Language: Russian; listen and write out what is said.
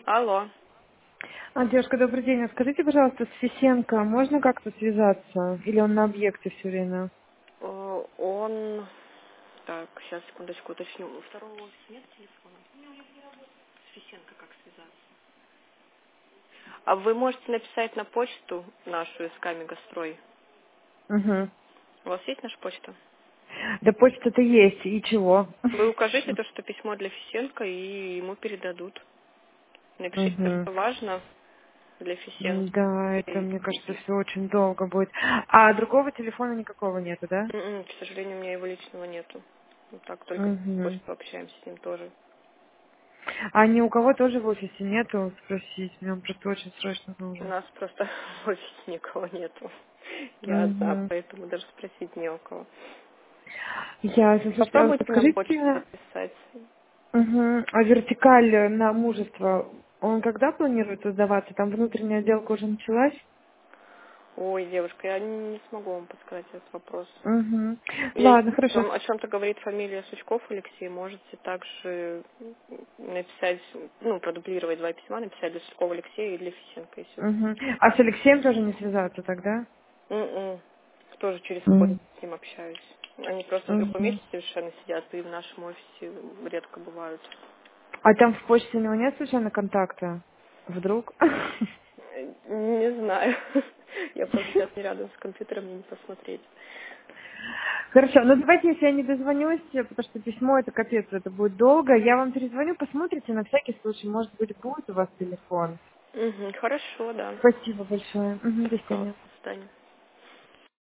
Алло. Девушка, добрый день. А скажите, пожалуйста, с Фисенко можно как-то связаться? Или он на объекте все время? Он... Так, сейчас, секундочку, уточню. У второго офиса нет телефона? С Фисенко как связаться? А вы можете написать на почту нашу из Камегастрой. Угу. У вас есть наша почта? Да почта-то есть, и чего? Вы укажите то, что письмо для Фисенко, и ему передадут. Напишите то, Угу. что важно для Фисенко. Да, это, мне кажется, все очень долго будет. А другого телефона никакого нету, да? К сожалению, у меня его личного нету. Вот так только по Угу. почту общаемся с ним тоже. А ни у кого тоже в офисе нету спросить? Мне он просто очень срочно У нужен. нас просто в офисе никого нету. Я одна, Угу. поэтому даже спросить не у кого. Ясно. Слушайте, а вот Попробуйте на почту подскажите, написать. а вертикаль на мужество, он когда планирует создаваться? Там внутренняя отделка уже началась? Ой, девушка, я не смогу вам подсказать этот вопрос. Угу. Если Ладно, хорошо. вам о чем-то говорит фамилия Сучков Алексей, можете также написать, ну, продублировать два письма, написать для Сучкова Алексея и для Фисенко, и все. Угу. А с Алексеем тоже не связаться тогда? Тоже через почту Угу. с ним общаюсь. Они просто в другом месте совершенно сидят, и в нашем офисе редко бывают. А там в почте у него нет случайно контакта? Вдруг? Не знаю. Я просто сейчас не рядом с компьютером, мне не посмотреть. Хорошо, ну давайте, если я не дозвонюсь, потому что письмо это капец, это будет долго, я вам перезвоню, посмотрите на всякий случай, может быть, будет у вас телефон. Хорошо, да. Спасибо большое. До свидания. Пожалуйста, до свидания.